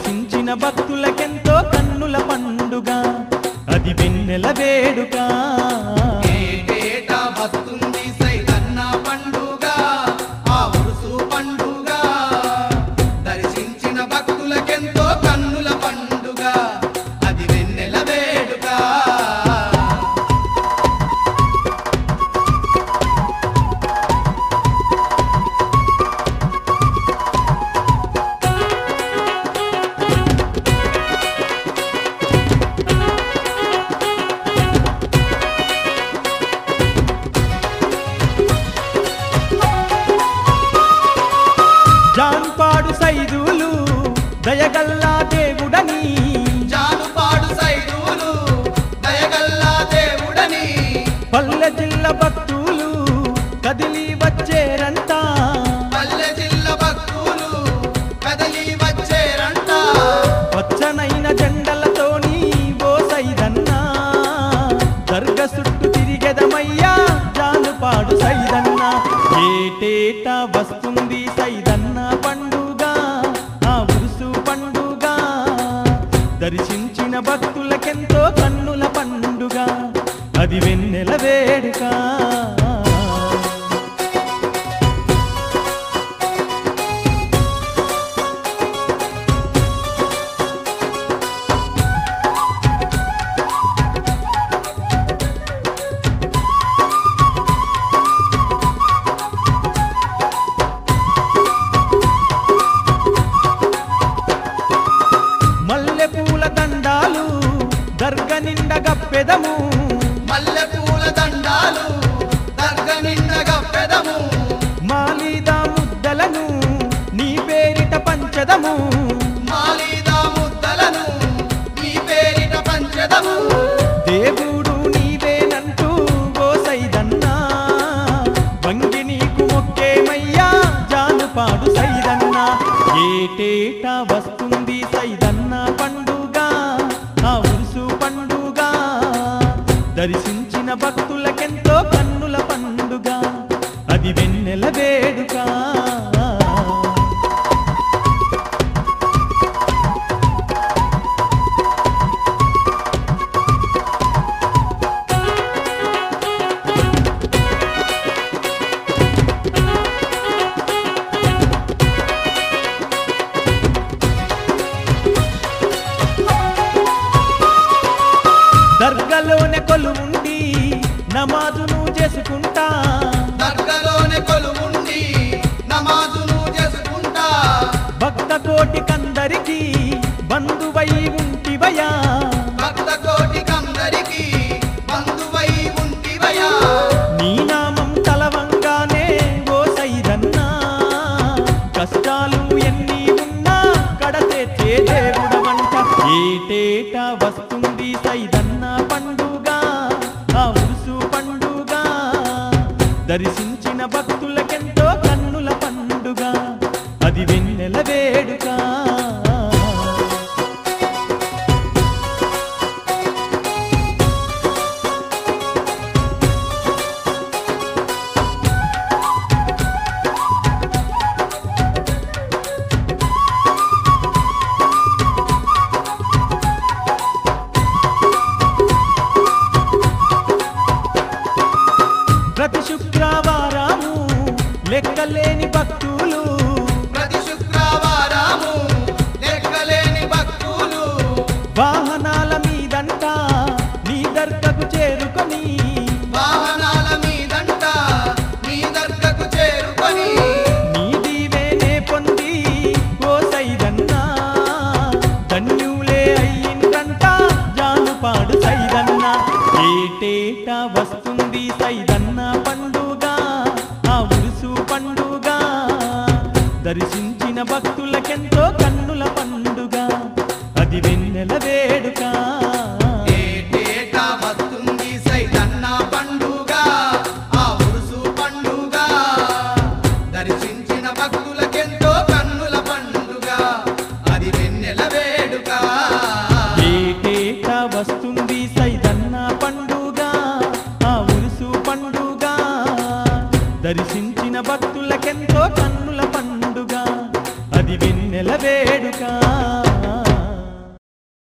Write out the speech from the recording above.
దర్శించిన భక్తులకెంతో కన్నుల పండుగ అది వెన్నెల వేడుక ఏటేటా వస్తుంది సైదన్న పండుగ ఆ ఉరుసు పండుగ దర్శించిన భక్తులకెంతో కన్నుల పండుగ అది వెన్నెల వేడుక జాన్పాడు సైదులు దయగల్లా దేవుడని జానుపాడు సైదులు దయగల్లా దేవుడని పల్లె జిల్ల భక్తులు కదిలి వచ్చేరంట పల్లె జిల్ల భక్తులు కదలి వచ్చేరంట పచ్చనైన జెండలతోని ఓ సైదన్నా దర్గ చుట్టూ తిరిగెదమయ్యా జానుపాడు సైదన్న ఏటేటా వస్తుంది సైదన్న పండుగ ఆ ఉరుసు పండుగ దర్శించిన భక్తులకెంతో కన్నుల పండుగ అది వెన్నెల వేడుక మల్లె పూల దండాలు దర్గ నిండా గప్పెదము మల్లె పూల దండాలు దర్గ నిండగా పెదము మాలీదా ముద్దలను నీ పేరిట పంచదము మాలీదా ముద్దలను నీ పేరిట పంచదము దేవుడు నీవేనంటూ ఓ సైదన్నా వంగి నీకు మొక్కేమయ్యా జానుపాడు సైదన్నా ఏటేటా వస్తుంది సైదన్న పండుగ ఆ ఉరుసు పండుగ దర్శించిన భక్తులకెంతో కన్నుల పండుగ అది వెన్నెల వేడుక దర్గలోనే కొలువుండి నమాజును చేసుకుంటా దర్గలోనే కొలువుండి నమాజును చేసుకుంటా భక్త కోటికందరికి బంధువై ఉంటివయా భక్త కోటికందరికి బంధువై ఉంటివయా నీ నామం తలవంగానే ఓ సైదన్నా కష్టాలు ఎన్ని ఉన్నా కడతెచ్చే దేవుడవంట ఏటేటా వస్తుంది సైదన్న పండుగ ఆ ఉరుసు పండుగ దర్శించిన భక్తులకెంతో కన్నుల పండుగ అది వెన్నెల వేడుక ప్రతి శుక్రవారము లెక్కలేని భక్తులు ప్రతి శుక్రవారము లెక్కలేని భక్తులు వాహనాల మీదంట నీ దర్గకు చేరుకొని వాహనాల మీదంట నీ దర్గకు చేరుకొని నీ దీవేనే పొంది ఓ సైదన్నా ధన్యులే అయ్యిందంట జానుపాడు సైదన్న ఏటేటా వస్తుంది సైదన్న పండుగ ఆ ఉరుసు పండుగ దర్శించిన భక్తులకెంతో కన్నుల పండుగ అది వెన్నెల వేడుక ఏటేటా వస్తుంది సైదన్న పండుగ ఆ ఉరుసు పండుగ దర్శించిన భక్తులకెంతో కన్నుల పండుగ అది వెన్నెల వేడుక ఏటేటా వస్తుంది సైదన్న పండుగ ఆ ఉరుసు పండుగ దర్శించిన భక్తులకెంతో కన్నుల పండుగ అది వెన్నెల వేడుక